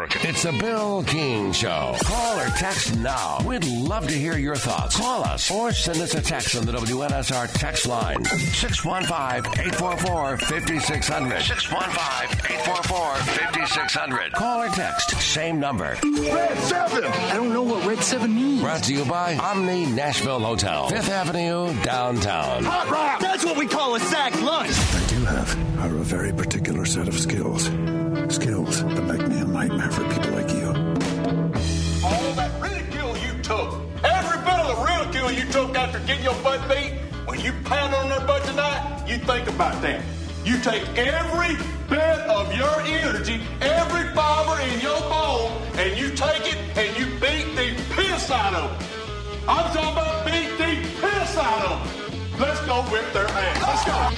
Network. It's the Bill King Show. Call or text now. We'd love to hear your thoughts. Call us or send us a text on the WNSR text line. 615-844-5600. 615-844-5600. Call or text. Same number. Red 7! I don't know what Red 7 means. Brought to you by Omni Nashville Hotel, 5th Avenue, downtown. Hot rock! That's what we call a sack lunch. I do have are a very particular set of skills. Skills that make me a nightmare for people like you. All that ridicule you took, every bit of the ridicule you took after getting your butt beat, when you pound on their butt tonight, you think about that. You take every bit of your energy, every fiber in your bone, and you take it and you beat the piss out of them. I'm talking about beat the piss out of them. Let's go whip their ass. Let's go.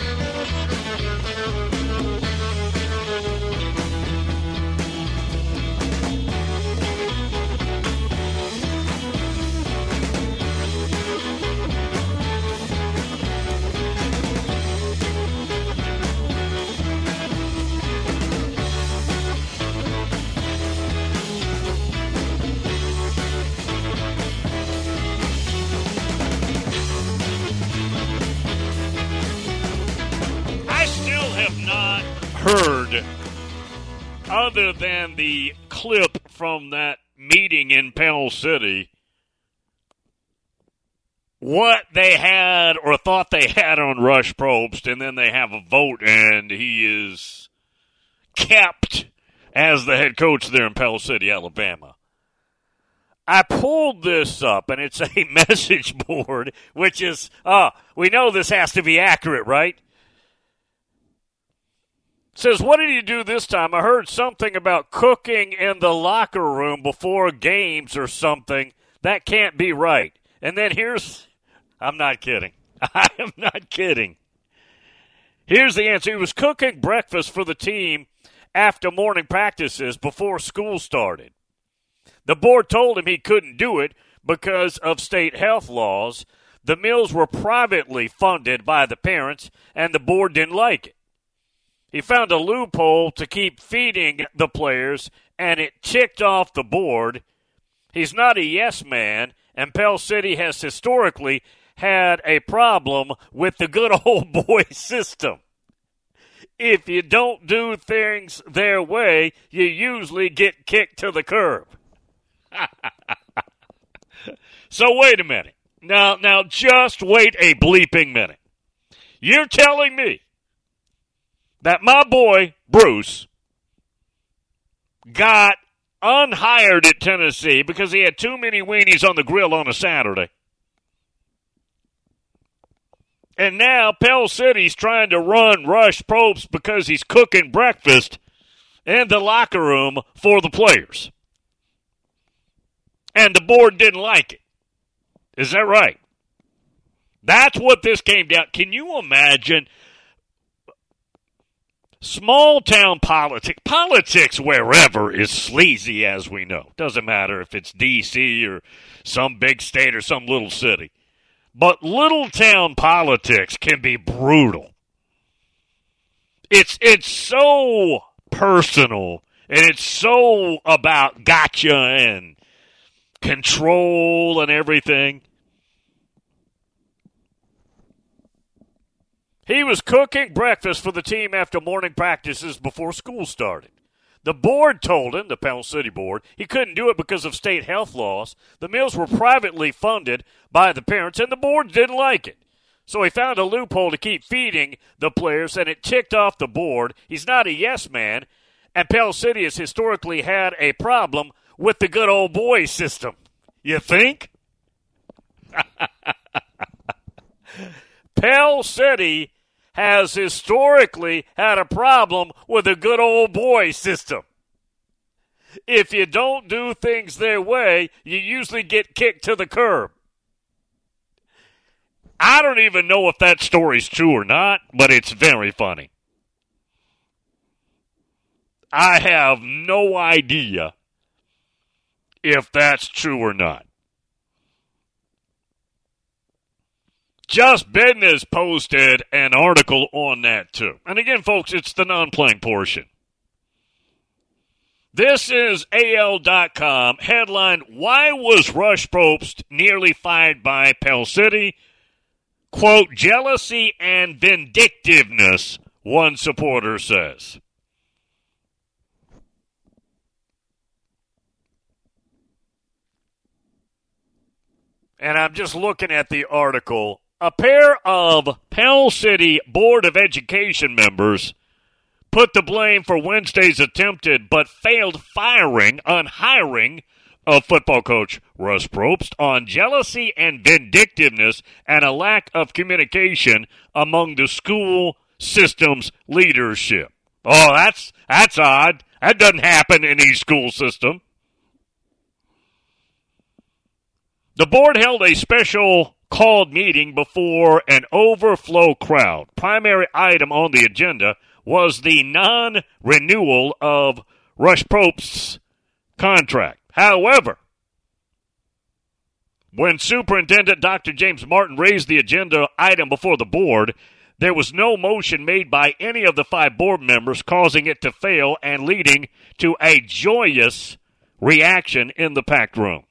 Heard, other than the clip from that meeting in Pell City, what they had or thought they had on Rush Probst, and then they have a vote, and he is kept as the head coach there in Pell City, Alabama. I pulled this up, and it's a message board, which is, we know this has to be accurate, right? Says, what did you do this time? I heard something about cooking in the locker room before games or something. That can't be right. And then I'm not kidding. I am not kidding. Here's the answer. He was cooking breakfast for the team after morning practices before school started. The board told him he couldn't do it because of state health laws. The meals were privately funded by the parents, and the board didn't like it. He found a loophole to keep feeding the players, and it ticked off the board. He's not a yes man, and Pell City has historically had a problem with the good old boy system. If you don't do things their way, you usually get kicked to the curb. So wait a minute. Now just wait a bleeping minute. You're telling me that my boy, Bruce, got unhired at Tennessee because he had too many weenies on the grill on a Saturday. And now Pell City's trying to run Rush Probst because he's cooking breakfast in the locker room for the players. And the board didn't like it. Is that right? That's what this came down. Can you imagine? Small town politics wherever is sleazy, as we know. Doesn't matter if it's D.C. or some big state or some little city. But little town politics can be brutal. It's so personal, and it's so about gotcha and control and everything. He was cooking breakfast for the team after morning practices before school started. The board told him, the Pell City board, he couldn't do it because of state health laws. The meals were privately funded by the parents, and the board didn't like it. So he found a loophole to keep feeding the players, and it ticked off the board. He's not a yes man, and Pell City has historically had a problem with the good old boy system. You think? Pell City has historically had a problem with a good old boy system. If you don't do things their way, you usually get kicked to the curb. I don't even know if that story's true or not, but it's very funny. I have no idea if that's true or not. Just Business posted an article on that, too. And again, folks, it's the non-playing portion. This is AL.com. Headline, why was Rush Probst nearly fired by Pell City? Quote, jealousy and vindictiveness, one supporter says. And I'm just looking at the article. A pair of Pell City Board of Education members put the blame for Wednesday's attempted but failed hiring of football coach Russ Probst on jealousy and vindictiveness and a lack of communication among the school system's leadership. Oh, that's odd. That doesn't happen in any school system. The board held a special called meeting before an overflow crowd. Primary item on the agenda was the non-renewal of Rush Probst's contract. However, when Superintendent Dr. James Martin raised the agenda item before the board, there was no motion made by any of the 5 board members, causing it to fail and leading to a joyous reaction in the packed room.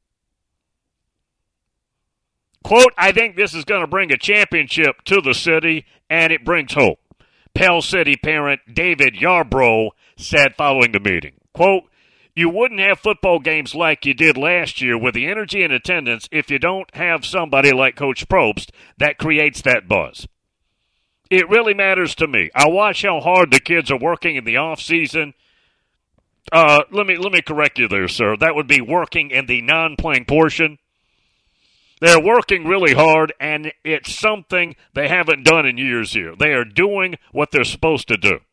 Quote, I think this is going to bring a championship to the city, and it brings hope. Pell City parent David Yarbrough said following the meeting. Quote, you wouldn't have football games like you did last year with the energy and attendance if you don't have somebody like Coach Probst that creates that buzz. It really matters to me. I watch how hard the kids are working in the off season. Let me correct you there, sir. That would be working in the non-playing portion. They're working really hard, and it's something they haven't done in years here. They are doing what they're supposed to do.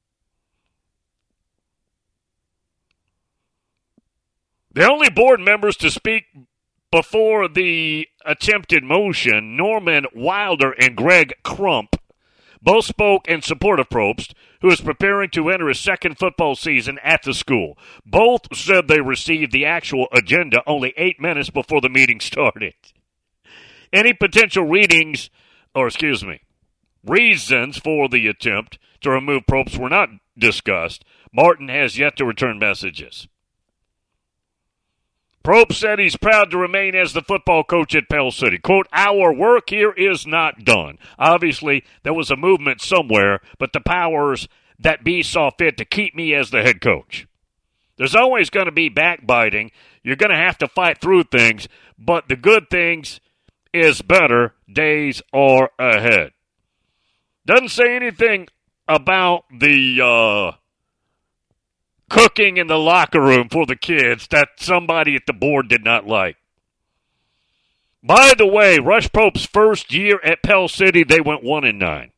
The only board members to speak before the attempted motion, Norman Wilder and Greg Crump, both spoke in support of Probst, who is preparing to enter his second football season at the school. Both said they received the actual agenda only 8 minutes before the meeting started. Any potential reasons for the attempt to remove Probst were not discussed. Martin has yet to return messages. Probst said he's proud to remain as the football coach at Pell City. Quote, our work here is not done. Obviously, there was a movement somewhere, but the powers that be saw fit to keep me as the head coach. There's always going to be backbiting. You're going to have to fight through things, but the good things is better days are ahead. Doesn't say anything about the cooking in the locker room for the kids that somebody at the board did not like. By the way, Rush Probst's first year at Pell City, they went 1-9.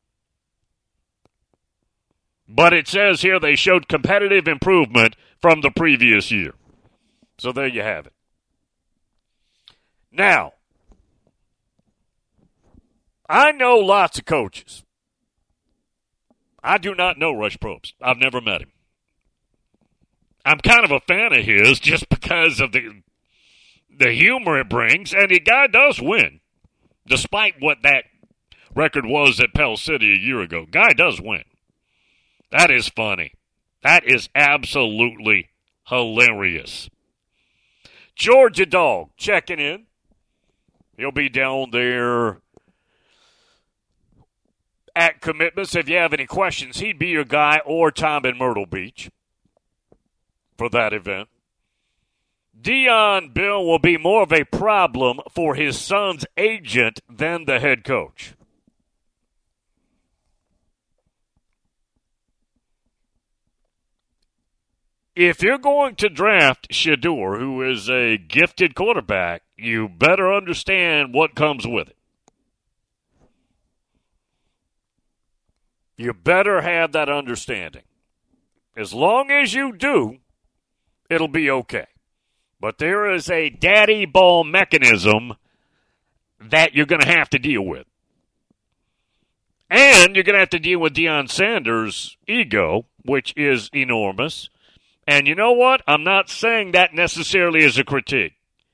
But it says here they showed competitive improvement from the previous year. So there you have it. Now, I know lots of coaches. I do not know Rush Probst. I've never met him. I'm kind of a fan of his just because of the humor it brings, and the guy does win. Despite what that record was at Pell City a year ago, guy does win. That is funny. That is absolutely hilarious. Georgia Dog checking in. He'll be down there at Commitments. If you have any questions, he'd be your guy, or Tom in Myrtle Beach for that event. Dion Bill will be more of a problem for his son's agent than the head coach. If you're going to draft Shedeur, who is a gifted quarterback, you better understand what comes with it. You better have that understanding. As long as you do, it'll be okay. But there is a daddy ball mechanism that you're going to have to deal with. And you're going to have to deal with Deion Sanders' ego, which is enormous. And you know what? I'm not saying that necessarily as a critique.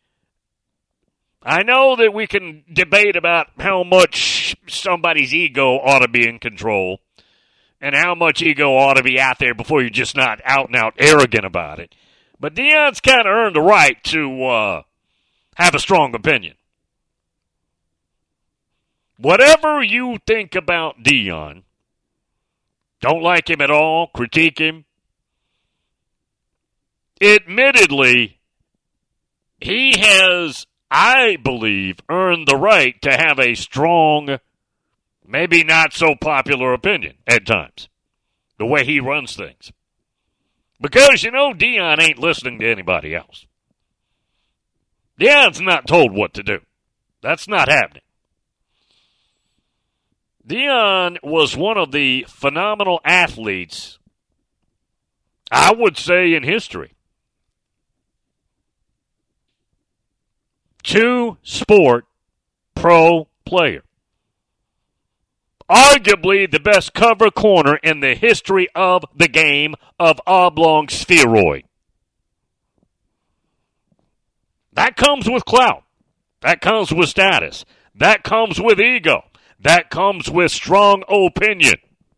I know that we can debate about how much somebody's ego ought to be in control. and how much ego ought to be out there before you're just not out-and-out arrogant about it. But Deion's kind of earned the right to have a strong opinion. Whatever you think about Deion, don't like him at all, critique him, admittedly, he has, I believe, earned the right to have a strong, maybe not so popular opinion at times, the way he runs things. Because, Deion ain't listening to anybody else. Deion's not told what to do. That's not happening. Deion was one of the phenomenal athletes, I would say, in history. Two-sport pro player. Arguably the best cover corner in the history of the game of oblong spheroid. That comes with clout. That comes with status. That comes with ego. That comes with strong opinion.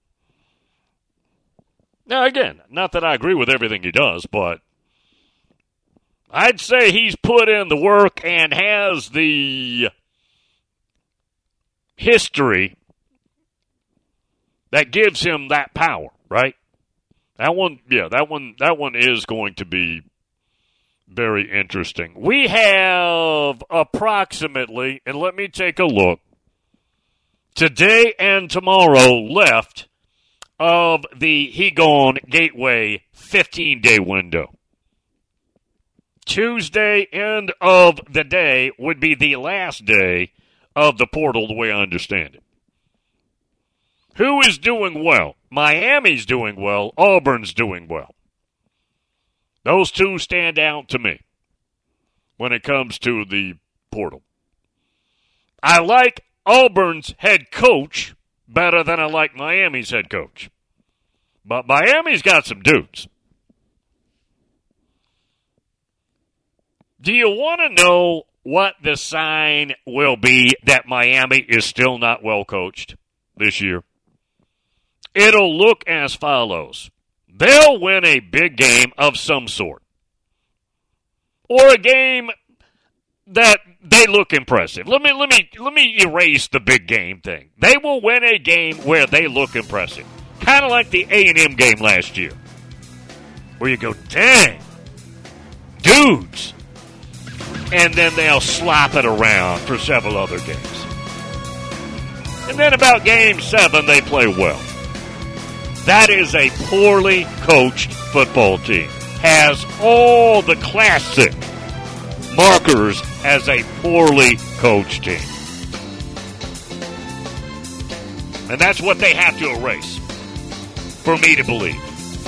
Now, again, not that I agree with everything he does, but I'd say he's put in the work and has the history that gives him that power, right? That one is going to be very interesting. We have approximately, and let me take a look, today and tomorrow left of the He Gone Gateway 15-day window. Tuesday, end of the day, would be the last day of the portal, the way I understand it. Who is doing well? Miami's doing well. Auburn's doing well. Those two stand out to me when it comes to the portal. I like Auburn's head coach better than I like Miami's head coach. But Miami's got some dudes. Do you want to know what the sign will be that Miami is still not well coached this year? It'll look as follows. They'll win a big game of some sort. Or a game that they look impressive. Let me erase the big game thing. They will win a game where they look impressive. Kind of like the A&M game last year. Where you go, dang, dudes. And then they'll slap it around for several other games. And then about game 7, they play well. That is a poorly coached football team. Has all the classic markers as a poorly coached team. And that's what they have to erase for me to believe.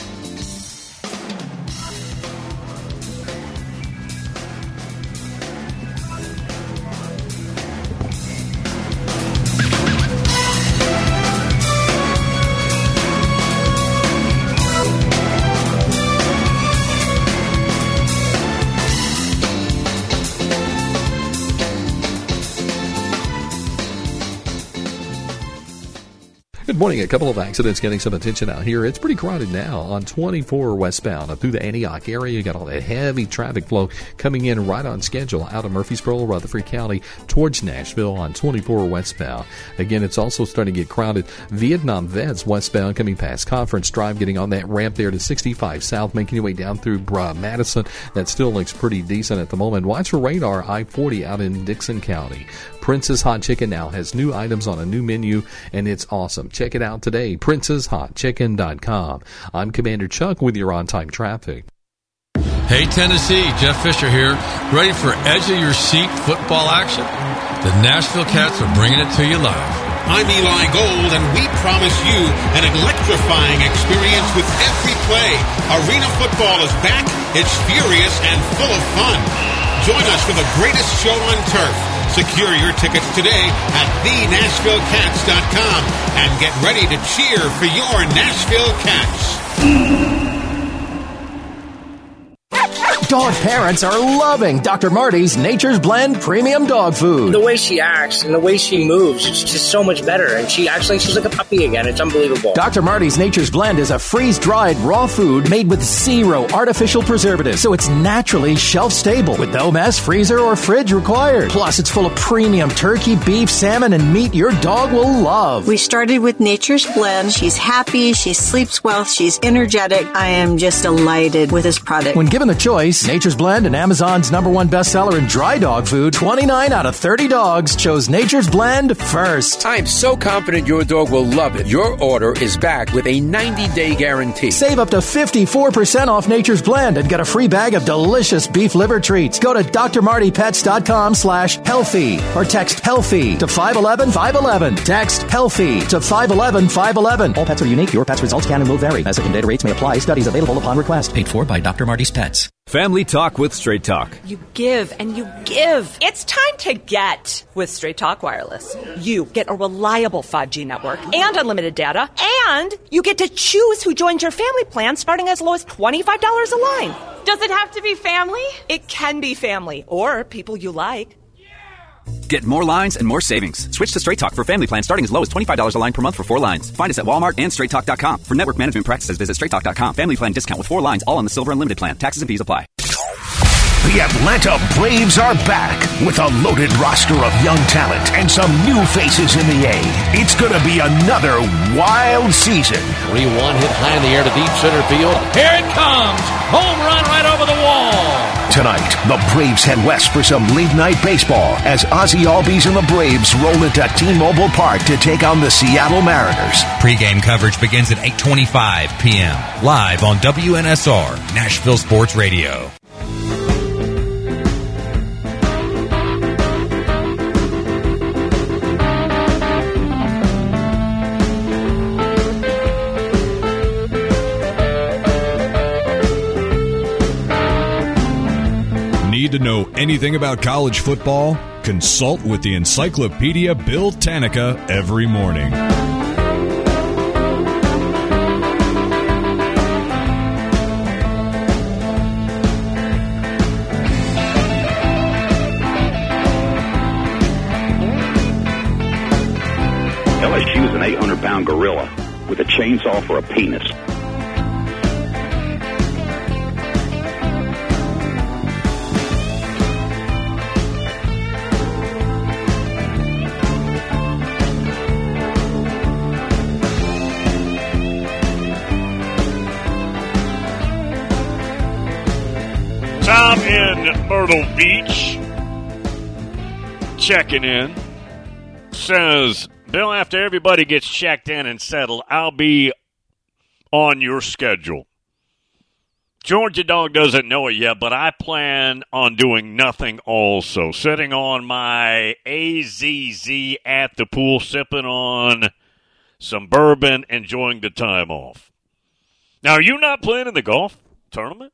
Good morning. A couple of accidents getting some attention out here. It's pretty crowded now on 24 westbound through the Antioch area. You got all that heavy traffic flow coming in right on schedule out of Murfreesboro, Rutherford County towards Nashville on 24 westbound. Again, it's also starting to get crowded. Vietnam Vets westbound coming past Conference Drive, getting on that ramp there to 65 south, making your way down through Madison. That still looks pretty decent at the moment. Watch for radar I-40 out in Dixon County. Princess Hot Chicken now has new items on a new menu, and it's awesome. Check it out today, princesshotchicken.com. I'm Commander Chuck with your on-time traffic. Hey, Tennessee, Jeff Fisher here. Ready for edge-of-your-seat football action? The Nashville Cats are bringing it to you live. I'm Eli Gold, and we promise you an electrifying experience with every play. Arena football is back. It's furious and full of fun. Join us for the greatest show on turf. Secure your tickets today at thenashvillecats.com and get ready to cheer for your Nashville Cats. Dog parents are loving Dr. Marty's Nature's Blend Premium Dog Food. The way she acts and the way she moves, it's just so much better. And she acts like she's like a puppy again. It's unbelievable. Dr. Marty's Nature's Blend is a freeze-dried raw food made with 0 artificial preservatives, so it's naturally shelf-stable with no mess, freezer, or fridge required. Plus, it's full of premium turkey, beef, salmon, and meat your dog will love. We started with Nature's Blend. She's happy, she sleeps well, she's energetic. I am just delighted with this product. When given the choice, Nature's Blend and Amazon's #1 bestseller in dry dog food, 29 out of 30 dogs chose Nature's Blend first. I'm so confident your dog will love it. Your order is back with a 90-day guarantee. Save up to 54% off Nature's Blend and get a free bag of delicious beef liver treats. Go to drmartypets.com/healthy or text healthy to 511-511. Text healthy to 511-511. All pets are unique. Your pet's results can and will vary. Message and data rates may apply. Studies available upon request. Paid for by Dr. Marty's Pets. Family Talk with Straight Talk. You give and you give. It's time to get with Straight Talk Wireless. You get a reliable 5G network and unlimited data, and you get to choose who joins your family plan starting as low as $25 a line. Does it have to be family? It can be family or people you like. Get more lines and more savings. Switch to Straight Talk for family plan starting as low as $25 a line per month for 4 lines. Find us at Walmart and StraightTalk.com. For network management practices, visit StraightTalk.com. Family plan discount with 4 lines, all on the Silver Unlimited plan. Taxes and fees apply. The Atlanta Braves are back with a loaded roster of young talent and some new faces in the A. It's going to be another wild season. 3-1 hit high in the air to deep center field. Here it comes. Home run right over the wall. Tonight, the Braves head west for some late-night baseball as Ozzie Albies and the Braves roll into T-Mobile Park to take on the Seattle Mariners. Pre-game coverage begins at 8:25 p.m. live on WNSR, Nashville Sports Radio. Need to know anything about college football? Consult with the Encyclopedia Bill Tanica every morning. LSU is an 800-pound gorilla with a chainsaw for a penis. Tom in Myrtle Beach checking in says, Bill, after everybody gets checked in and settled, I'll be on your schedule. Georgia Dog doesn't know it yet, but I plan on doing nothing also. Sitting on my AZZ at the pool, sipping on some bourbon, enjoying the time off. Now, are you not playing in the golf tournament?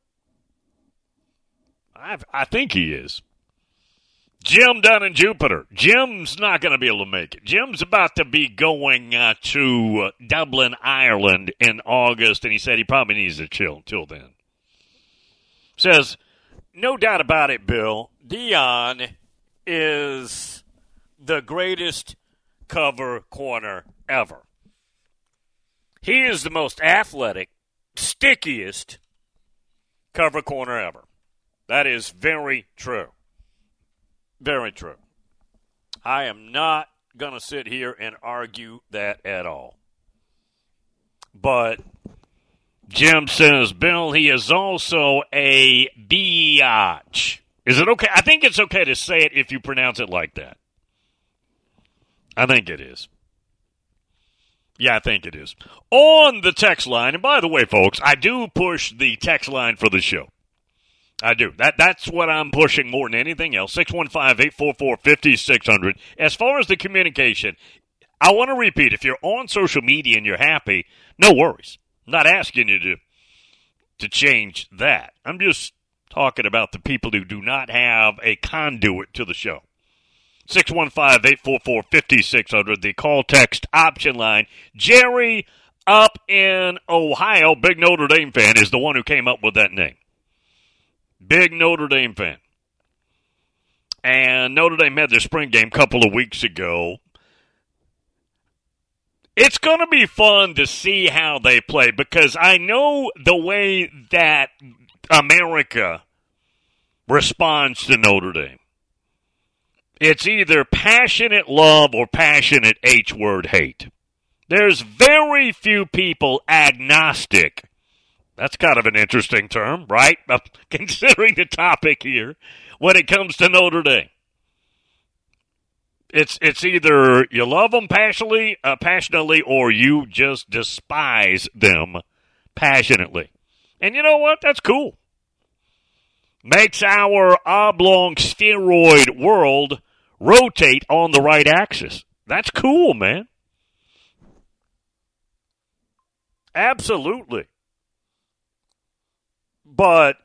I think he is. Jim down in Jupiter. Jim's not going to be able to make it. Jim's about to be going to Dublin, Ireland in August, and he said he probably needs to chill until then. Says, no doubt about it, Bill, Dion is the greatest cover corner ever. He is the most athletic, stickiest cover corner ever. That is very true. Very true. I am not going to sit here and argue that at all. But Jim says, Bill, he is also a biatch. Is it okay? I think it's okay to say it if you pronounce it like that. I think it is. Yeah, I think it is. On the text line, and by the way, folks, I do push the text line for the show. I do. That's what I'm pushing more than anything else. 615-844-5600. As far as the communication, I want to repeat, if you're on social media and you're happy, no worries. I'm not asking you to change that. I'm just talking about the people who do not have a conduit to the show. 615-844-5600, the call text option line. Jerry up in Ohio, big Notre Dame fan, is the one who came up with that name. Big Notre Dame fan. And Notre Dame had their spring game a couple of weeks ago. It's going to be fun to see how they play because I know the way that America responds to Notre Dame. It's either passionate love or passionate H-word hate. There's very few people agnostic. That's kind of an interesting term, right? Considering the topic here when it comes to Notre Dame. It's either you love them passionately or you just despise them passionately. And you know what? That's cool. Makes our oblong spheroid world rotate on the right axis. That's cool, man. Absolutely. But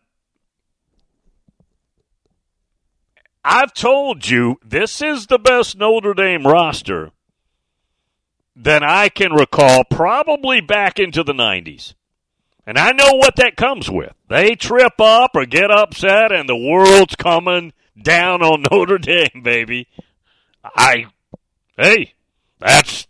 I've told you this is the best Notre Dame roster that I can recall, probably back into the 90s. And I know what that comes with. They trip up or get upset and the world's coming down on Notre Dame, baby. That's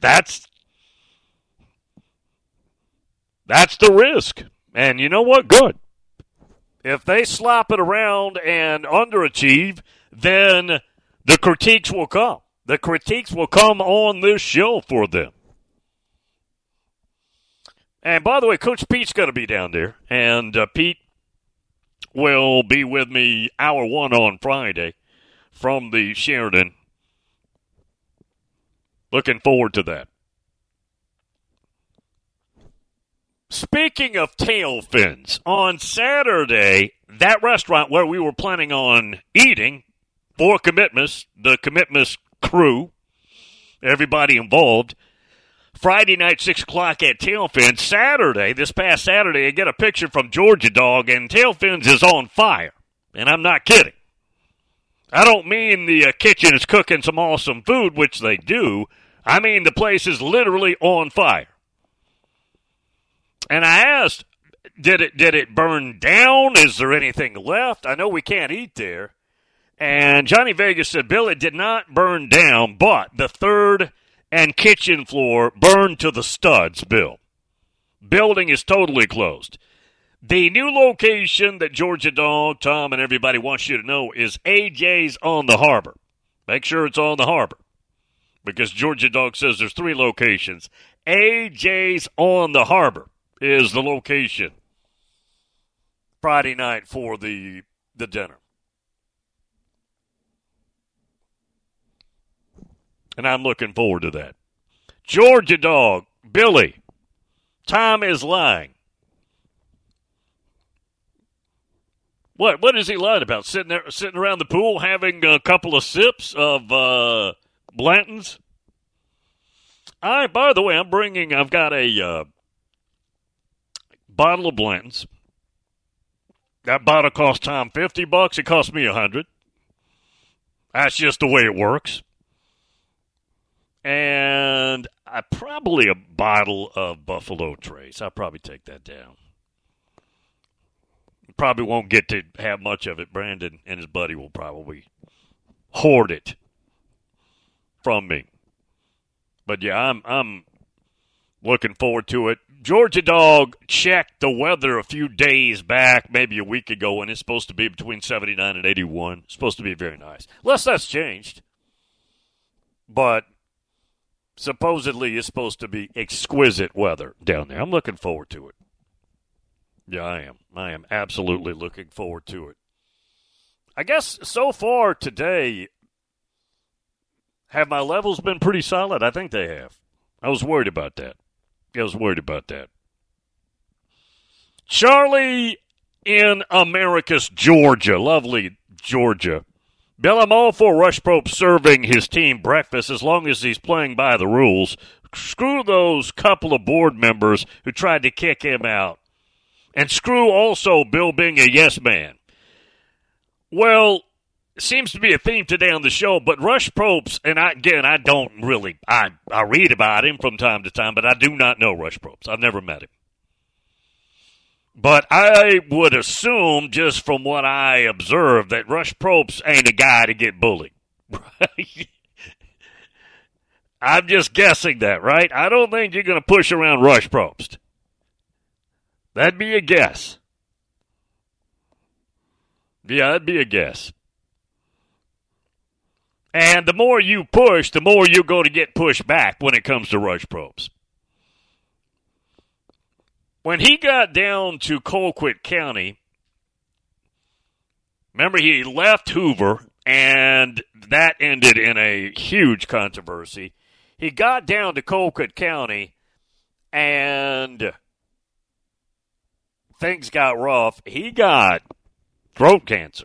the risk. And you know what? Good. If they slop it around and underachieve, then the critiques will come. The critiques will come on this show for them. And by the way, Coach Pete's going to be down there. And Pete will be with me hour 1 on Friday from the Sheridan. Looking forward to that. Speaking of tail fins, on Saturday, that restaurant where we were planning on eating for Commitments, the Commitments crew, everybody involved, Friday night, 6 o'clock at Tailfins. Saturday, this past Saturday, I get a picture from Georgia Dog, and Tailfins is on fire. And I'm not kidding. I don't mean the kitchen is cooking some awesome food, which they do. I mean the place is literally on fire. And I asked, did it burn down? Is there anything left? I know we can't eat there. And Johnny Vegas said, Bill, it did not burn down, but the third and kitchen floor burned to the studs, Bill. Building is totally closed. The new location that Georgia Dog, Tom, and everybody wants you to know is AJ's on the Harbor. Make sure it's on the Harbor. Because Georgia Dog says there's 3 locations. AJ's on the Harbor is the location Friday night for the dinner. And I'm looking forward to that. Georgia Dog, Billy, Tom is lying. What is he lying about? Sitting around the pool having a couple of sips of Blanton's? By the way, I've got a bottle of Blanton's. That bottle cost Tom $50. It cost me $100. That's just the way it works. And probably a bottle of Buffalo Trace. I'll probably take that down. Probably won't get to have much of it. Brandon and his buddy will probably hoard it from me. But yeah, I'm looking forward to it. Georgia Dog checked the weather a few days back, maybe a week ago, and it's supposed to be between 79 and 81. It's supposed to be very nice. Unless that's changed. But supposedly it's supposed to be exquisite weather down there. I'm looking forward to it. Yeah, I am. I am absolutely looking forward to it. I guess so far today, have my levels been pretty solid? I think they have. I was worried about that. Charlie in Americus, Georgia. Lovely Georgia. Bill, I'm all for Rush Pope serving his team breakfast as long as he's playing by the rules. Screw those couple of board members who tried to kick him out. And screw also Bill being a yes man. Well, it seems to be a theme today on the show, but Rush Probst, and I read about him from time to time, but I do not know Rush Probst. I've never met him. But I would assume, just from what I observed, that Rush Probst ain't a guy to get bullied. I'm just guessing that, right? I don't think you're going to push around Rush Probst. That'd be a guess. Yeah, that'd be a guess. And the more you push, the more you're going to get pushed back when it comes to Rush Probst. When he got down to Colquitt County, remember he left Hoover, and that ended in a huge controversy. He got down to Colquitt County, and things got rough. He got throat cancer.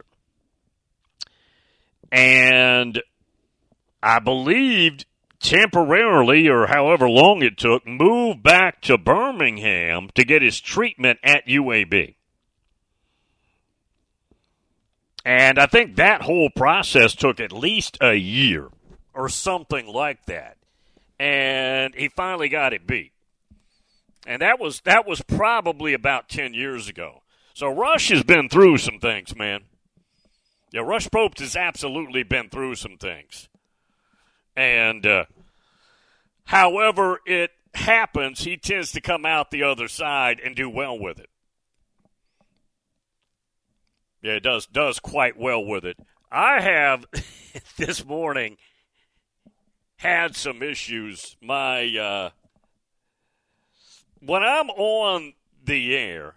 And I believed temporarily, or however long it took, moved back to Birmingham to get his treatment at UAB. And I think that whole process took at least a year or something like that. And he finally got it beat. And that was probably about 10 years ago. So Rush has been through some things, man. Yeah, Rush Probst has absolutely been through some things. And however it happens, he tends to come out the other side and do well with it. Yeah, it does quite well with it. I have, this morning, had some issues. When I'm on the air,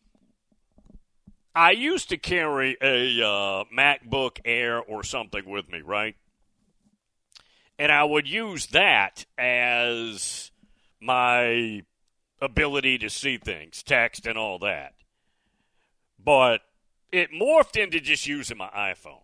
I used to carry a MacBook Air or something with me, right? And I would use that as my ability to see things, text and all that. But it morphed into just using my iPhone.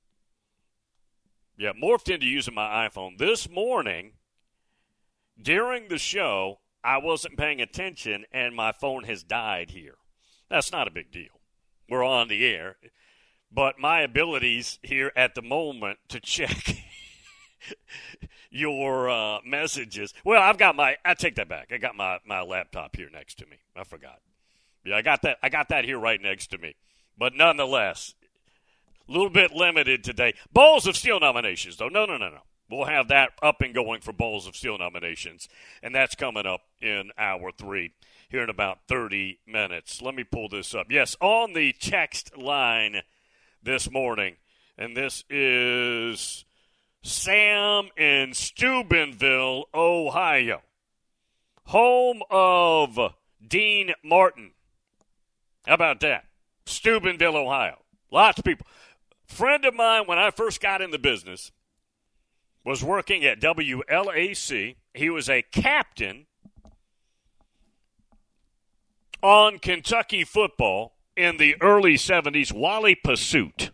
Yeah, morphed into using my iPhone. This morning, during the show, I wasn't paying attention, and my phone has died here. That's not a big deal. We're on the air. But my abilities here at the moment to check your messages. Well, I take that back. I got my laptop here next to me. I forgot. Yeah, I got that here right next to me. But nonetheless, a little bit limited today. Balls of Steel nominations, though. No. We'll have that up and going for Balls of Steel nominations, and that's coming up in hour 3 here in about 30 minutes. Let me pull this up. Yes, on the text line this morning, and this is Sam in Steubenville, Ohio, home of Dean Martin. How about that? Steubenville, Ohio. Lots of people. Friend of mine, when I first got in the business, was working at WLAC. He was a captain on Kentucky football in the early 70s, Wally Pursuit.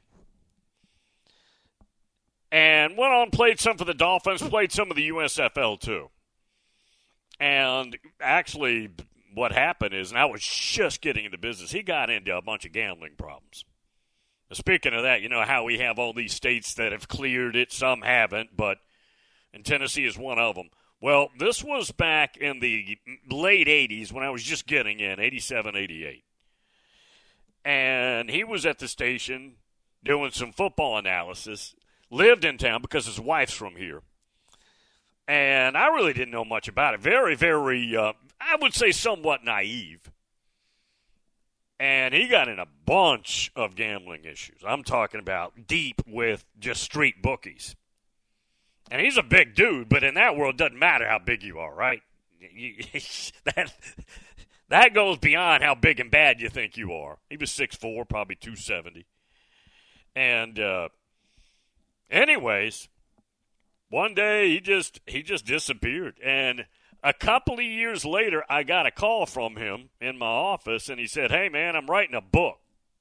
And went on, played some for the Dolphins, played some of the USFL too. And actually, what happened is, and I was just getting into business, he got into a bunch of gambling problems. Speaking of that, you know how we have all these states that have cleared it, some haven't, and Tennessee is one of them. Well, this was back in the late 80s when I was just getting in, 87, 88. And he was at the station doing some football analysis, lived in town because his wife's from here. And I really didn't know much about it. Very, very, I would say somewhat naive. And he got in a bunch of gambling issues. I'm talking about deep with just street bookies. And he's a big dude, but in that world, it doesn't matter how big you are, right? That goes beyond how big and bad you think you are. He was 6'4", probably 270. And anyways, one day he just disappeared. And a couple of years later, I got a call from him in my office, and he said, "Hey, man, I'm writing a book.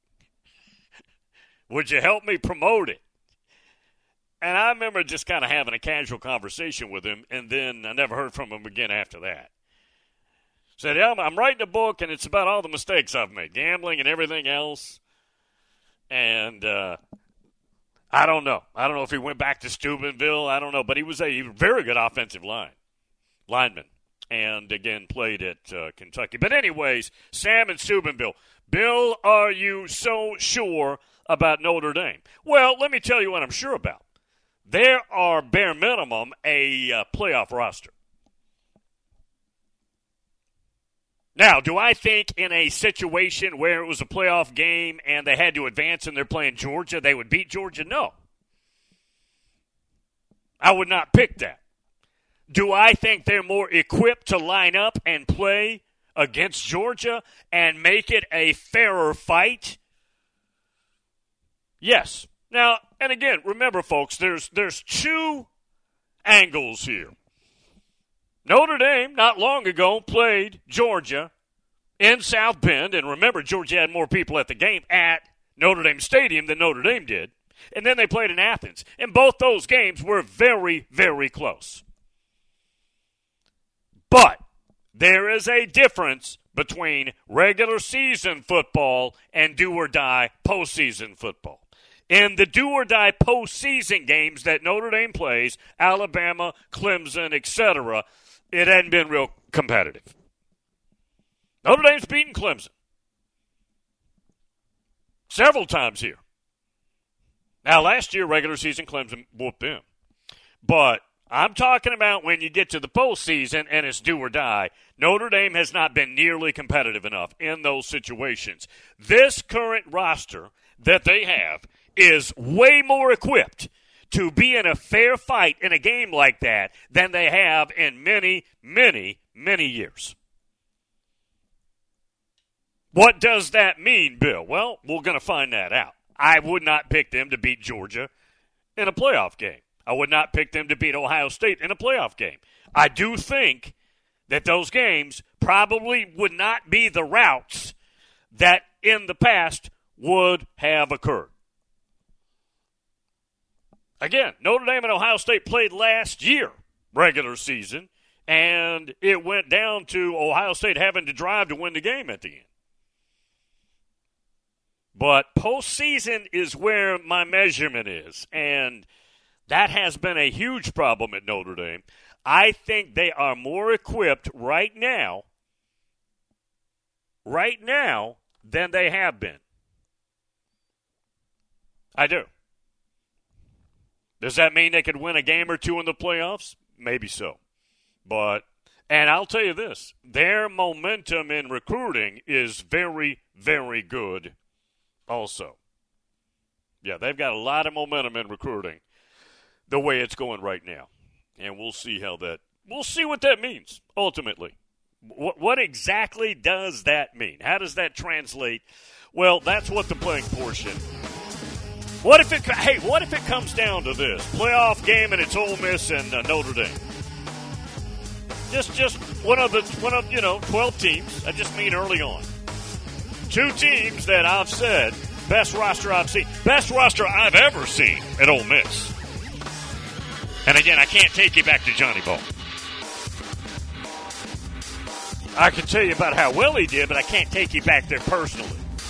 Would you help me promote it?" And I remember just kind of having a casual conversation with him, and then I never heard from him again after that. Said, "Yeah, I'm writing a book, and it's about all the mistakes I've made, gambling and everything else." And I don't know. I don't know if he went back to Steubenville. I don't know. But he was a very good offensive lineman. and, again, played at Kentucky. But anyways, Sam and Steubenville. Bill, are you so sure about Notre Dame? Well, let me tell you what I'm sure about. There are, bare minimum, a playoff roster. Now, do I think in a situation where it was a playoff game and they had to advance and they're playing Georgia, they would beat Georgia? No. I would not pick that. Do I think they're more equipped to line up and play against Georgia and make it a fairer fight? Yes. Now, and again, remember, folks, there's two angles here. Notre Dame, not long ago, played Georgia in South Bend. And remember, Georgia had more people at the game at Notre Dame Stadium than Notre Dame did. And then they played in Athens. And both those games were very, very close. But there is a difference between regular season football and do-or-die postseason football. In the do-or-die postseason games that Notre Dame plays, Alabama, Clemson, etc., it hadn't been real competitive. Notre Dame's beaten Clemson several times here. Now, last year, regular season, Clemson whooped them. But I'm talking about when you get to the postseason and it's do or die, Notre Dame has not been nearly competitive enough in those situations. This current roster that they have is way more equipped to be in a fair fight in a game like that than they have in many, many, many years. What does that mean, Bill? Well, we're going to find that out. I would not pick them to beat Georgia in a playoff game. I would not pick them to beat Ohio State in a playoff game. I do think that those games probably would not be the routes that in the past would have occurred. Again, Notre Dame and Ohio State played last year, regular season, and it went down to Ohio State having to drive to win the game at the end. But postseason is where my measurement is, and that has been a huge problem at Notre Dame. I think they are more equipped right now than they have been. I do. Does that mean they could win a game or two in the playoffs? Maybe so. And I'll tell you this, their momentum in recruiting is very, very good also. Yeah, they've got a lot of momentum in recruiting the way it's going right now. And we'll see what that means ultimately. What exactly does that mean? How does that translate? Well, that's what the playing portion. What if it comes down to this playoff game and it's Ole Miss and Notre Dame? Just one of 12 teams. I just mean early on. Two teams that I've said best roster I've seen, best roster I've ever seen at Ole Miss. And again, I can't take you back to Johnny Ball. I can tell you about how well he did, but I can't take you back there personally.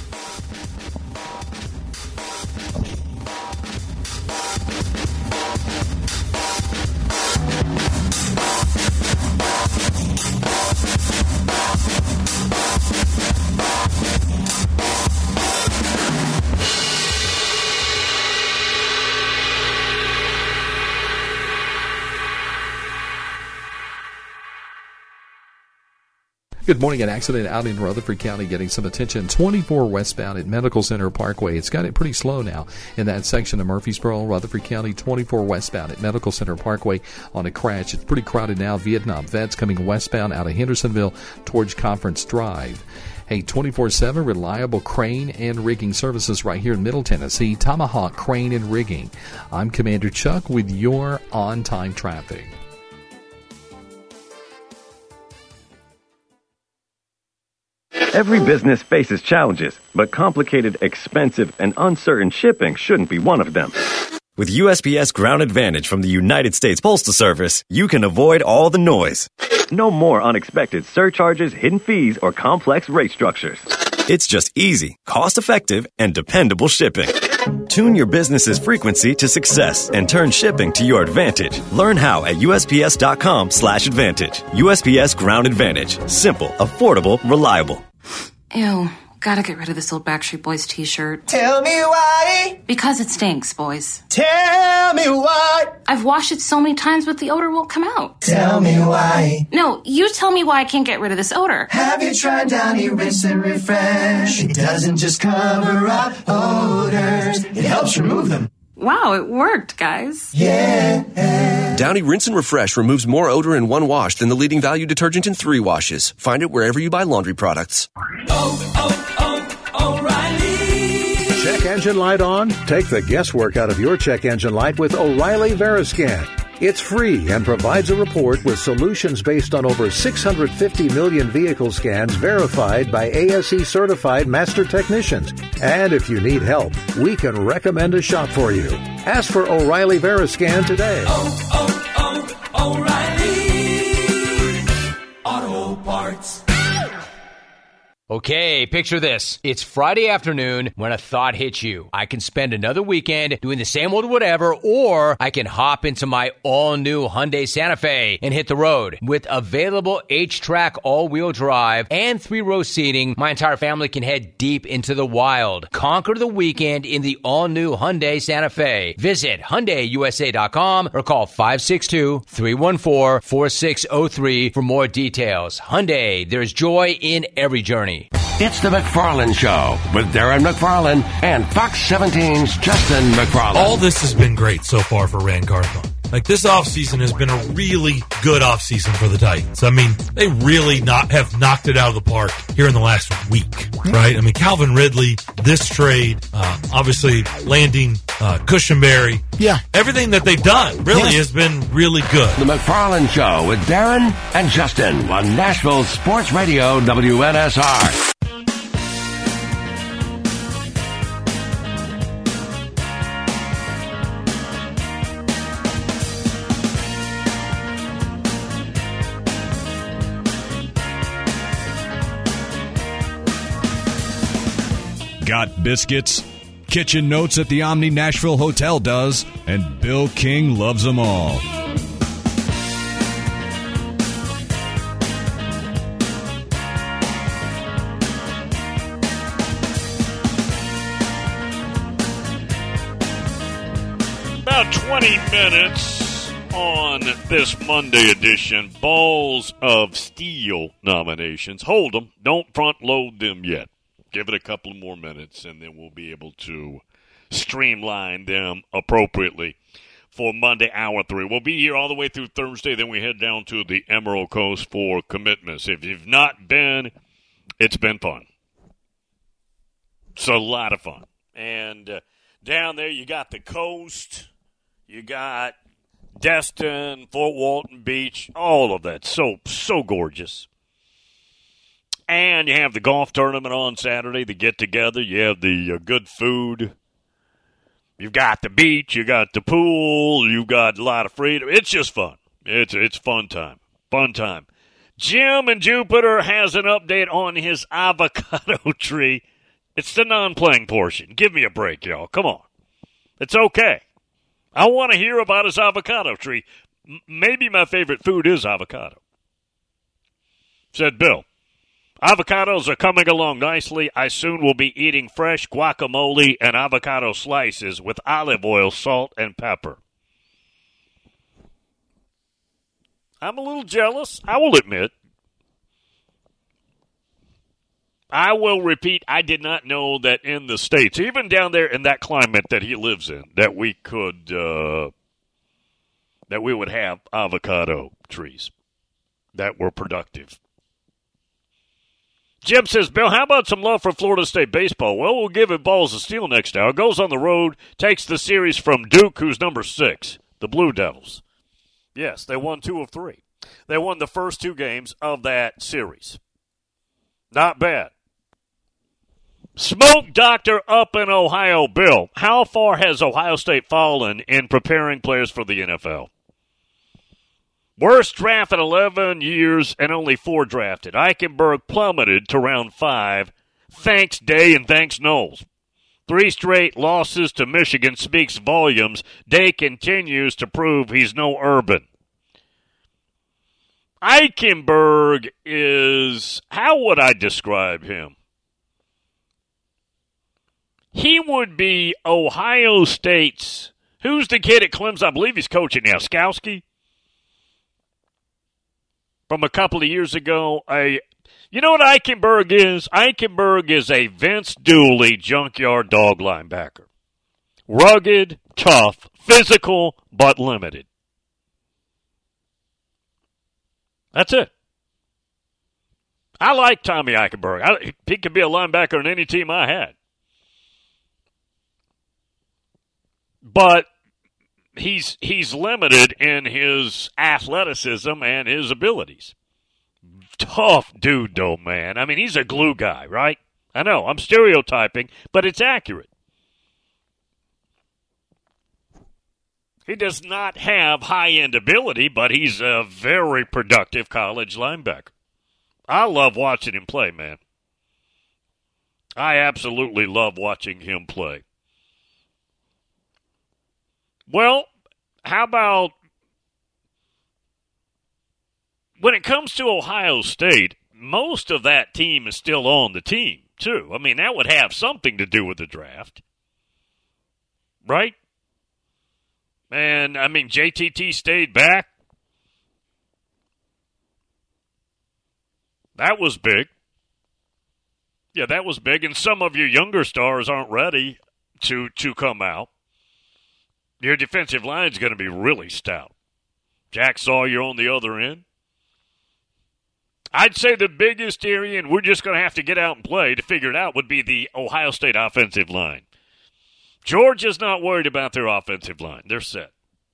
Good morning. An accident out in Rutherford County getting some attention. 24 westbound at Medical Center Parkway. It's got it pretty slow now in that section of Murfreesboro, Rutherford County. 24 westbound at Medical Center Parkway on a crash. It's pretty crowded now. Vietnam vets coming westbound out of Hendersonville towards Conference Drive. Hey, 24/7 reliable crane and rigging services right here in Middle Tennessee. Tomahawk Crane and Rigging. I'm Commander Chuck with your on-time traffic. Every business faces challenges, but complicated, expensive, and uncertain shipping shouldn't be one of them. With USPS Ground Advantage from the United States Postal Service, you can avoid all the noise. No more unexpected surcharges, hidden fees, or complex rate structures. It's just easy, cost-effective, and dependable shipping. Tune your business's frequency to success and turn shipping to your advantage. Learn how at USPS.com/advantage. USPS Ground Advantage. Simple, affordable, reliable. Ew. Gotta get rid of this old Backstreet Boys t-shirt. Tell me why. Because it stinks, boys. Tell me why. I've washed it so many times, but the odor won't come out. Tell me why. No, you tell me why I can't get rid of this odor. Have you tried Downy Rinse and Refresh? It doesn't just cover up odors. It helps remove them. Wow, it worked, guys. Yeah. Downy Rinse and Refresh removes more odor in one wash than the leading value detergent in 3 washes. Find it wherever you buy laundry products. O'Reilly. Check engine light on? Take the guesswork out of your check engine light with O'Reilly Veriscan. It's free and provides a report with solutions based on over 650 million vehicle scans verified by ASE certified master technicians. And if you need help, we can recommend a shop for you. Ask for O'Reilly Veriscan today. O'Reilly Auto Parts. Okay, picture this. It's Friday afternoon when a thought hits you. I can spend another weekend doing the same old whatever, or I can hop into my all-new Hyundai Santa Fe and hit the road. With available H-Track all-wheel drive and 3-row seating, my entire family can head deep into the wild. Conquer the weekend in the all-new Hyundai Santa Fe. Visit HyundaiUSA.com or call 562-314-4603 for more details. Hyundai, there's joy in every journey. It's the McFarland Show with Darren McFarland and Fox 17's Justin McFarland. All this has been great so far for Rand Carthon. Like, this offseason has been a really good offseason for the Titans. I mean, they really have knocked it out of the park here in the last week, right? I mean, Calvin Ridley, this trade, obviously landing Cushenberry. Yeah. Everything that they've done really has been really good. The McFarland Show with Darren and Justin on Nashville Sports Radio WNSR. Got biscuits? Kitchen Notes at the Omni Nashville Hotel does, and Bill King loves them all. About 20 minutes on this Monday edition. Balls of Steel nominations. Hold them. Don't front load them yet. Give it a couple more minutes, and then we'll be able to streamline them appropriately for Monday, Hour 3. We'll be here all the way through Thursday. Then we head down to the Emerald Coast for commitments. If you've not been, it's been fun. It's a lot of fun. And down there, you got the coast. You got Destin, Fort Walton Beach, all of that. So gorgeous. And you have the golf tournament on Saturday, the get-together. You have the good food. You've got the beach. You got the pool. You got a lot of freedom. It's just fun. It's fun time. Fun time. Jim in Jupiter has an update on his avocado tree. It's the non-playing portion. Give me a break, y'all. Come on. It's okay. I want to hear about his avocado tree. Maybe my favorite food is avocado. Said Bill. Avocados are coming along nicely. I soon will be eating fresh guacamole and avocado slices with olive oil, salt, and pepper. I'm a little jealous, I will admit. I will repeat, I did not know that in the States, even down there in that climate that he lives in, that we could, that we would have avocado trees that were productive. Jim says, Bill, how about some love for Florida State baseball? Well, we'll give it balls of steel next hour. Goes on the road, takes the series from Duke, who's number 6, the Blue Devils. Yes, they won 2 of 3. They won the first 2 games of that series. Not bad. Smoke Doctor up in Ohio. Bill, how far has Ohio State fallen in preparing players for the NFL? Worst draft in 11 years and only 4 drafted. Eichenberg plummeted to round 5. Thanks, Day, and thanks, Knowles. 3 straight losses to Michigan speaks volumes. Day continues to prove he's no Urban. Eichenberg is, how would I describe him? He would be Ohio State's, who's the kid at Clemson? I believe he's coaching now, Skowski? From a couple of years ago. You know what Eichenberg is? Eichenberg is a Vince Dooley junkyard dog linebacker. Rugged, tough, physical, but limited. That's it. I like Tommy Eichenberg. He could be a linebacker on any team I had. But he's limited in his athleticism and his abilities. Tough dude, though, man. I mean, he's a glue guy, right? I know, I'm stereotyping, but it's accurate. He does not have high-end ability, but he's a very productive college linebacker. I love watching him play, man. I absolutely love watching him play. Well, how about when it comes to Ohio State, most of that team is still on the team, too. I mean, that would have something to do with the draft, right? And, I mean, JTT stayed back. That was big. Yeah, that was big. And some of your younger stars aren't ready to come out. Your defensive line is going to be really stout. Jack Sawyer on the other end. I'd say the biggest area, and we're just going to have to get out and play to figure it out, would be the Ohio State offensive line. Georgia's not worried about their offensive line. They're set.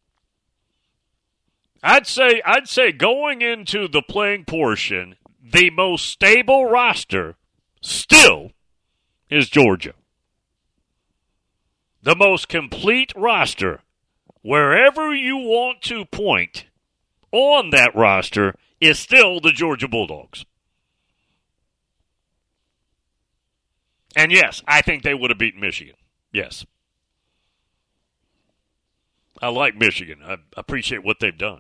I'd say going into the playing portion, the most stable roster still is Georgia. The most complete roster, wherever you want to point on that roster, is still the Georgia Bulldogs. And yes, I think they would have beaten Michigan. Yes. I like Michigan. I appreciate what they've done.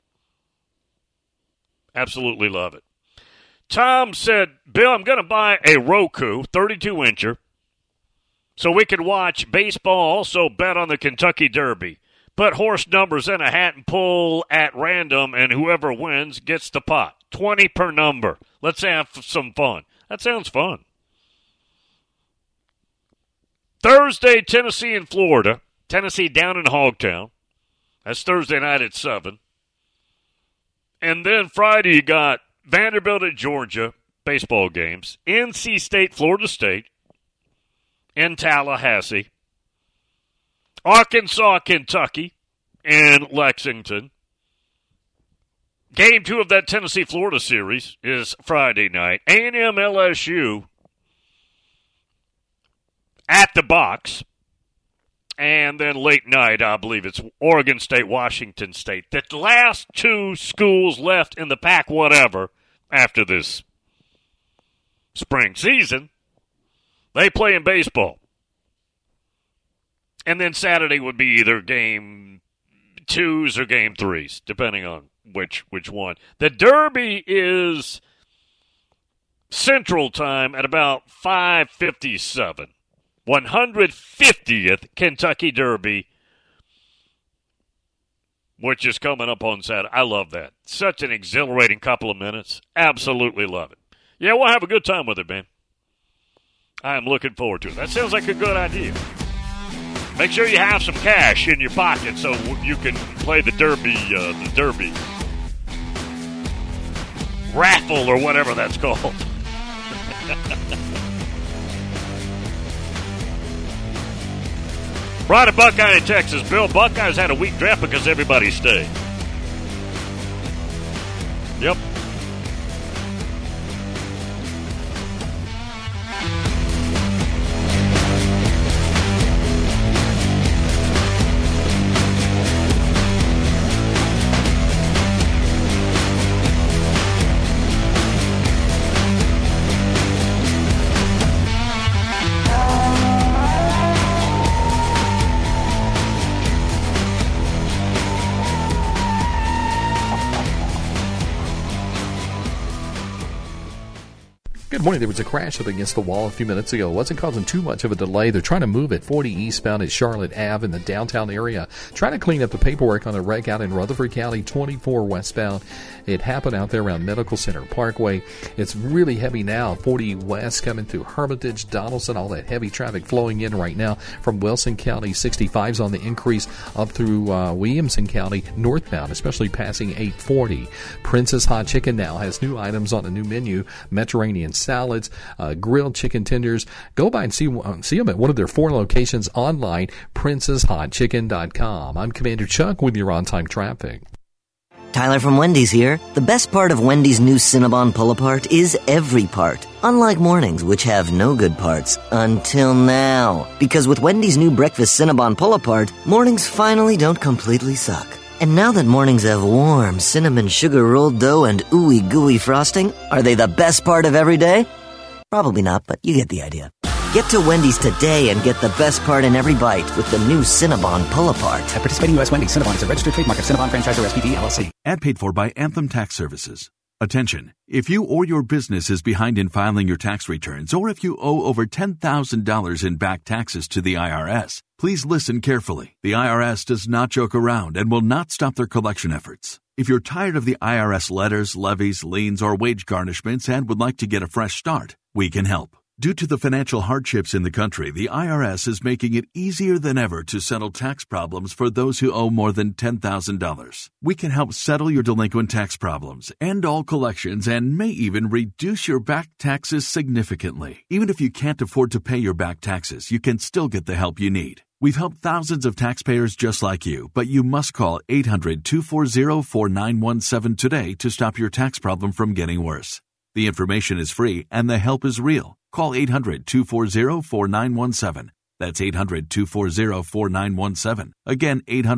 Absolutely love it. Tom said, Bill, I'm going to buy a Roku 32-incher so we can watch baseball, also bet on the Kentucky Derby. Put horse numbers in a hat and pull at random, and whoever wins gets the pot. 20 per number. Let's have some fun. That sounds fun. Thursday, Tennessee and Florida. Tennessee down in Hogtown. That's Thursday night at 7. And then Friday, you got Vanderbilt at Georgia, baseball games. NC State, Florida State. In Tallahassee. Arkansas, Kentucky, in Lexington. Game 2 of that Tennessee-Florida series is Friday night. A&M LSU at the box. And then late night, I believe it's Oregon State, Washington State. The last 2 schools left in the pack whatever after this spring season, they play in baseball. And then Saturday would be either game 2s or game 3s, depending on which one. The Derby is Central Time at about 5:57. 150th Kentucky Derby, which is coming up on Saturday. I love that. Such an exhilarating couple of minutes. Absolutely love it. Yeah, we'll have a good time with it, man. I am looking forward to it. That sounds like a good idea. Make sure you have some cash in your pocket so you can play the Derby raffle or whatever that's called. Right at Buckeye in Texas, Bill. Buckeyes had a weak draft because everybody stayed. Yep. Good morning. There was a crash up against the wall a few minutes ago. It wasn't causing too much of a delay. They're trying to move it 40 eastbound at Charlotte Ave in the downtown area. Trying to clean up the paperwork on a wreck out in Rutherford County, 24 westbound. It happened out there around Medical Center Parkway. It's really heavy now. 40 west coming through Hermitage, Donaldson, all that heavy traffic flowing in right now from Wilson County. 65's on the increase up through Williamson County northbound, especially passing 840. Princess Hot Chicken now has new items on a new menu: Mediterranean salads, grilled chicken tenders. Go by and see them at one of their 4 locations online, princesshotchicken.com. I'm Commander Chuck with your on-time traffic. Tyler from Wendy's here. The best part of Wendy's new Cinnabon Pull-Apart is every part. Unlike mornings, which have no good parts. Until now. Because with Wendy's new Breakfast Cinnabon Pull-Apart, mornings finally don't completely suck. And now that mornings have warm cinnamon sugar rolled dough and ooey gooey frosting, are they the best part of every day? Probably not, but you get the idea. Get to Wendy's today and get the best part in every bite with the new Cinnabon Pull-Apart. At participating U.S. Wendy's, Cinnabon is a registered trademark of Cinnabon Franchisor SPV, LLC. Ad paid for by Anthem Tax Services. Attention. If you or your business is behind in filing your tax returns, or if you owe over $10,000 in back taxes to the IRS, please listen carefully. The IRS does not joke around and will not stop their collection efforts. If you're tired of the IRS letters, levies, liens, or wage garnishments and would like to get a fresh start, we can help. Due to the financial hardships in the country, the IRS is making it easier than ever to settle tax problems for those who owe more than $10,000. We can help settle your delinquent tax problems, end all collections, and may even reduce your back taxes significantly. Even if you can't afford to pay your back taxes, you can still get the help you need. We've helped thousands of taxpayers just like you, but you must call 800-240-4917 today to stop your tax problem from getting worse. The information is free and the help is real. Call 800-240-4917. That's 800-240-4917. Again,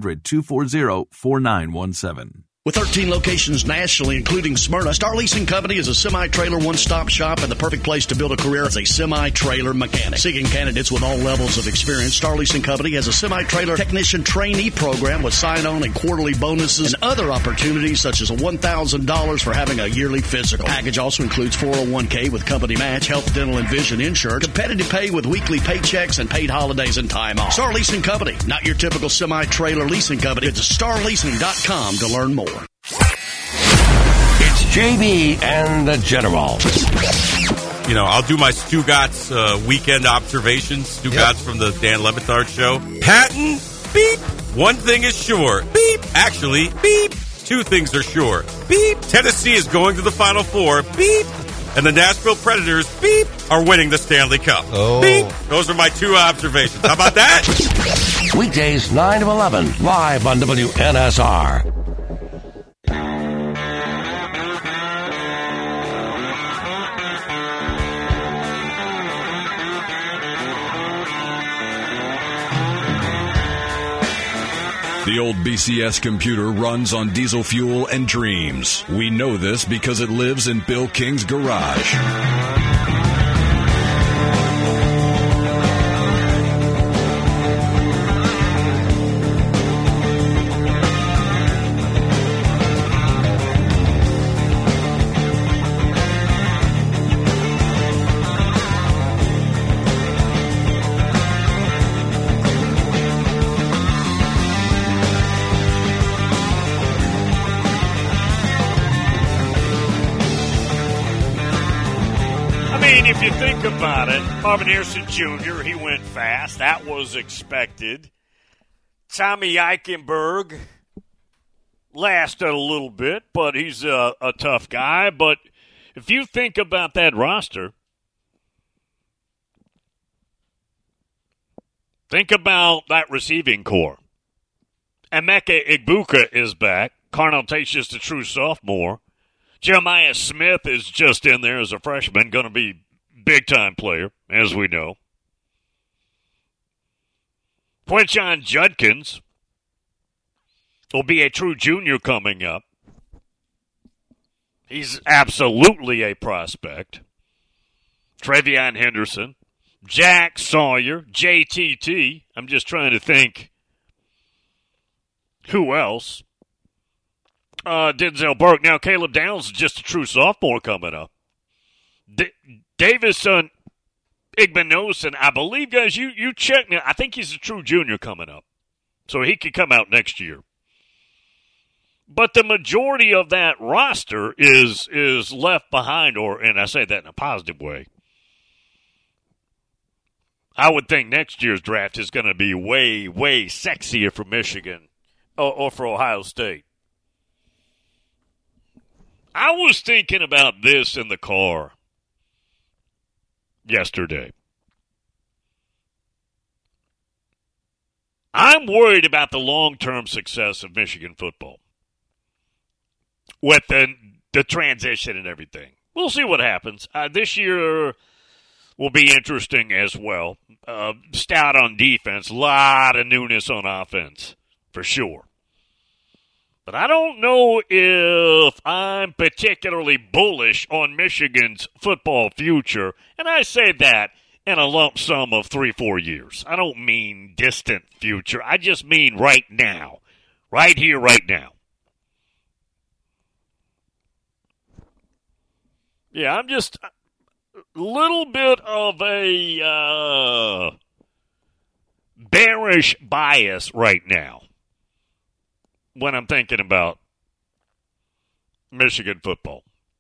800-240-4917. With 13 locations nationally, including Smyrna, Star Leasing Company is a semi-trailer one-stop shop and the perfect place to build a career as a semi-trailer mechanic. Seeking candidates with all levels of experience, Star Leasing Company has a semi-trailer technician trainee program with sign-on and quarterly bonuses and other opportunities such as $1,000 for having a yearly physical. Package also includes 401k with company match, health, dental, and vision insurance, competitive pay with weekly paychecks, and paid holidays and time off. Star Leasing Company, not your typical semi-trailer leasing company. Visit starleasing.com to learn more. It's JB and the General. You know, I'll do my Stugatz weekend observations. Stugatz from the Dan Le Batard show. Patton, beep. One thing is sure. Beep. Actually, beep. 2 things are sure. Beep. Tennessee is going to the Final Four. Beep. And the Nashville Predators, beep, are winning the Stanley Cup. Oh. Beep. Those are my 2 observations. How about that? Weekdays 9 to 11, live on WNSR. The old BCS computer runs on diesel fuel and dreams. We know this because it lives in Bill King's garage. If you think about it, Marvin Harrison Jr., he went fast. That was expected. Tommy Eichenberg lasted a little bit, but he's a tough guy. But if you think about that roster, think about that receiving core. Emeka Egbuka is back. Carnell Tate's just a true sophomore. Jeremiah Smith is just in there as a freshman, going to be big-time player, as we know. Quinshon Judkins will be a true junior coming up. He's absolutely a prospect. Trevion Henderson, Jack Sawyer, JTT. I'm just trying to think who else. Denzel Burke. Now, Caleb Downs is just a true sophomore coming up. Davison Igbinosun, I believe, guys, you check now. I think he's a true junior coming up. So he could come out next year. But the majority of that roster is left behind, and I say that in a positive way. I would think next year's draft is going to be way, way sexier for Michigan or for Ohio State. I was thinking about this in the car yesterday. I'm worried about the long-term success of Michigan football with the transition and everything. We'll see what happens. This year will be interesting as well. Stout on defense, a lot of newness on offense, for sure. But I don't know if I'm particularly bullish on Michigan's football future, and I say that in a lump sum of 3-4 years. I don't mean distant future. I just mean right now. Right here, right now. Yeah, I'm just a little bit of a bearish bias right now when I'm thinking about Michigan football.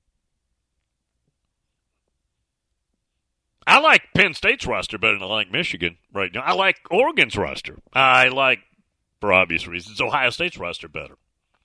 I like Penn State's roster better than I like Michigan right now. I like Oregon's roster. I like, for obvious reasons, Ohio State's roster better.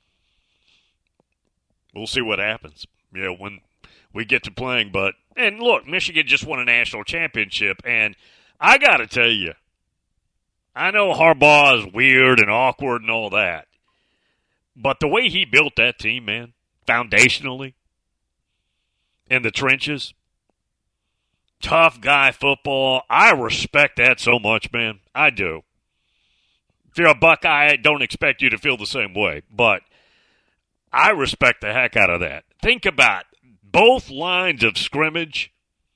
We'll see what happens. Yeah, when we get to playing. And look, Michigan just won a national championship, and I got to tell you, I know Harbaugh is weird and awkward and all that, but the way he built that team, man, foundationally, in the trenches, tough guy football, I respect that so much, man. I do. If you're a Buckeye, I don't expect you to feel the same way, but I respect the heck out of that. Think about both lines of scrimmage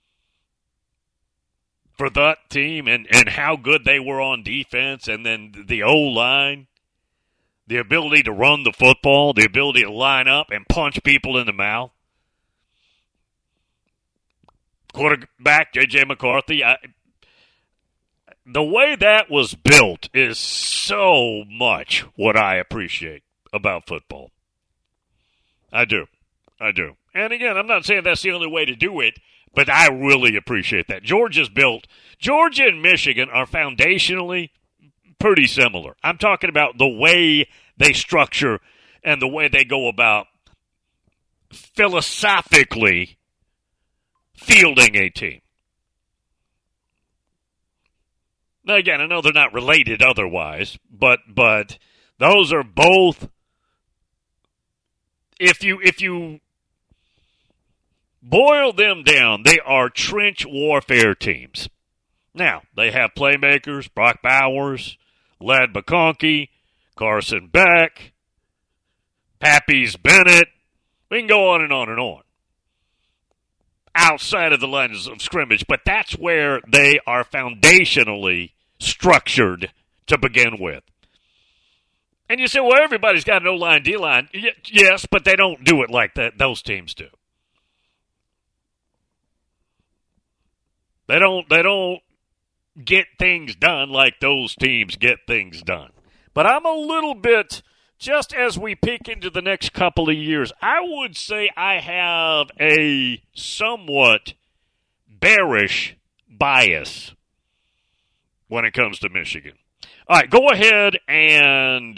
for that team and how good they were on defense, and then the O-line, the ability to run the football, the ability to line up and punch people in the mouth. Quarterback, J.J. McCarthy, the way that was built is so much what I appreciate about football. I do. And again, I'm not saying that's the only way to do it, but I really appreciate that. Georgia and Michigan are foundationally pretty similar. I'm talking about the way they structure and the way they go about philosophically fielding a team. Now, again, I know they're not related otherwise, but those are both, if you boil them down, they are trench warfare teams. Now, they have playmakers, Brock Bowers, Ladd McConkey, Carson Beck, Pappies Bennett. We can go on and on and on. Outside of the lines of scrimmage, but that's where they are foundationally structured to begin with. And you say, well, everybody's got an O-line, D-line. Yes, but they don't do it like that. Those teams do. They don't get things done like those teams get things done. But I'm a little bit, just as we peek into the next couple of years, I would say I have a somewhat bearish bias when it comes to Michigan. All right, go ahead and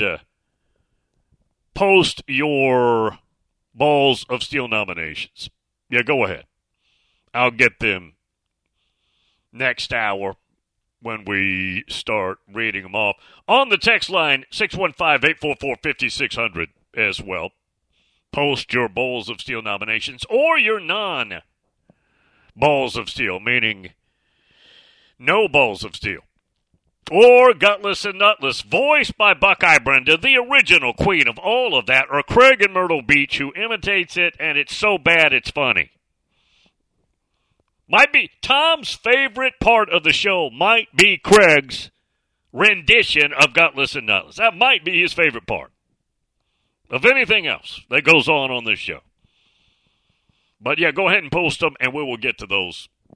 post your Balls of Steel nominations. Yeah, go ahead. I'll get them next hour when we start reading them off. On the text line, 615-844-5600 as well. Post your Balls of Steel nominations or your non-Balls of Steel, meaning no Balls of Steel. Or Gutless and Nutless, voiced by Buckeye Brenda, the original queen of all of that, or Craig in Myrtle Beach, who imitates it, and it's so bad it's funny. Might be Tom's favorite part of the show might be Craig's rendition of Gutless and Nutless. That might be his favorite part of anything else that goes on this show. But yeah, go ahead and post them, and we will get to those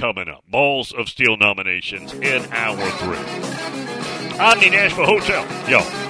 coming up. Balls of Steel nominations in Hour 3. Omni Nashville Hotel. Yo.